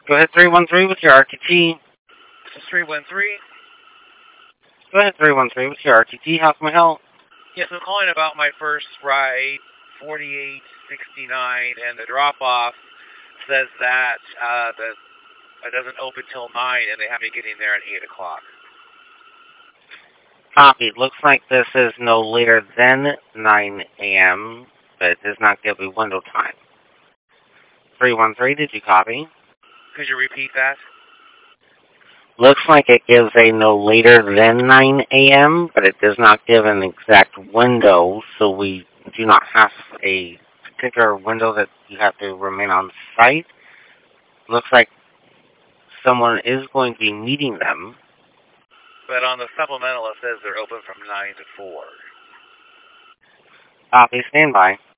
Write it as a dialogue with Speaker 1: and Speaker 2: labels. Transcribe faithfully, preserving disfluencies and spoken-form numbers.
Speaker 1: Go ahead, three one three with your R T T.
Speaker 2: This is three one three.
Speaker 1: Go ahead, three one three with your R T T. How can we help?
Speaker 2: Yes, I'm calling about my first ride, forty-eight sixty-nine, and the drop-off says that uh, the it doesn't open till nine, and they have me getting there at eight o'clock.
Speaker 1: Copy. Looks like this is no later than nine a.m., but it does not give a window time. three one three, did you copy?
Speaker 2: Could you repeat that?
Speaker 1: Looks like it gives a no later than nine a.m., but it does not give an exact window, so we do not have a particular window that you have to remain on site. Looks like someone is going to be meeting them.
Speaker 2: But on the supplemental, it says they're open from nine to four.
Speaker 1: Copy, stand by.